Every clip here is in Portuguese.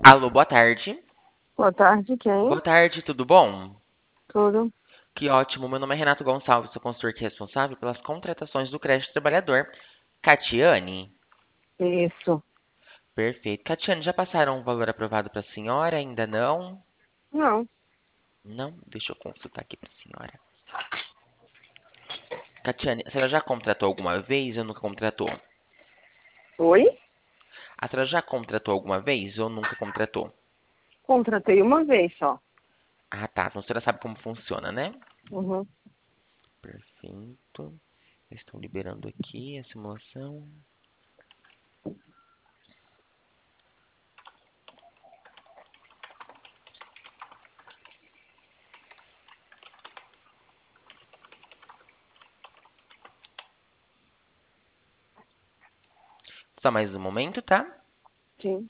Alô, boa tarde. Boa tarde, quem? Boa tarde, tudo bom? Tudo. Que ótimo. Meu nome é Renato Gonçalves, sou consultor aqui responsável pelas contratações do crédito trabalhador. Catiane? Isso. Perfeito. Catiane, já passaram o valor aprovado para a senhora? Ainda não? Não. Não? Deixa eu consultar aqui para a senhora. Catiane, a senhora já contratou alguma vez ou nunca contratou? Oi? A senhora já contratou alguma vez ou nunca contratou? Contratei uma vez só. Ah, tá. Então a senhora sabe como funciona, né? Uhum. Perfeito. Estão liberando aqui a simulação. Só mais um momento, tá? Sim.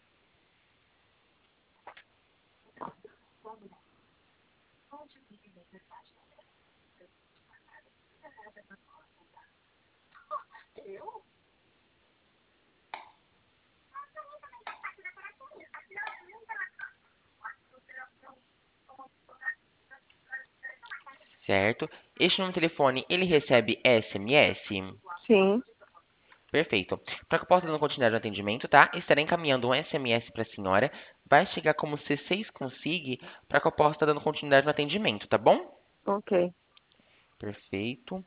Certo. Este número de telefone, ele recebe SMS? Sim. Perfeito. Para que eu possa dar continuidade no atendimento, tá? Estarei encaminhando um SMS para a senhora. Vai chegar como C6 consigne para que eu possa estar dando continuidade no atendimento, tá bom? Ok. Perfeito.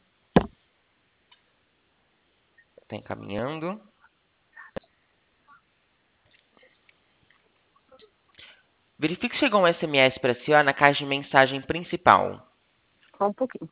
Está encaminhando. Verifique se chegou um SMS para a senhora na caixa de mensagem principal. Só um pouquinho.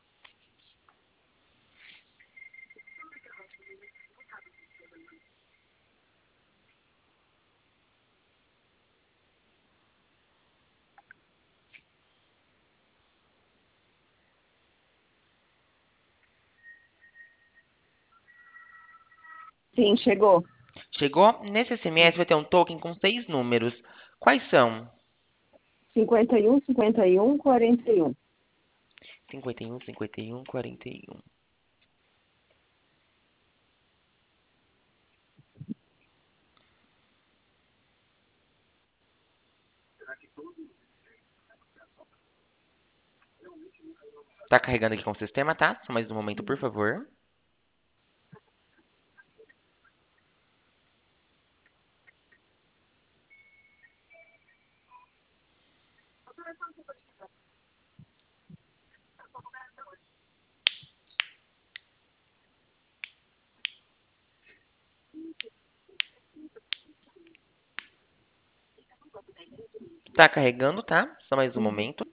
Sim, chegou. Chegou? Nesse SMS vai ter um token com 6 números. Quais são? 51, 51, 41. 51, 51, 41. Tá carregando aqui com o sistema, tá? Só mais um momento, por favor. Tá carregando, tá? Só mais um Uhum. momento.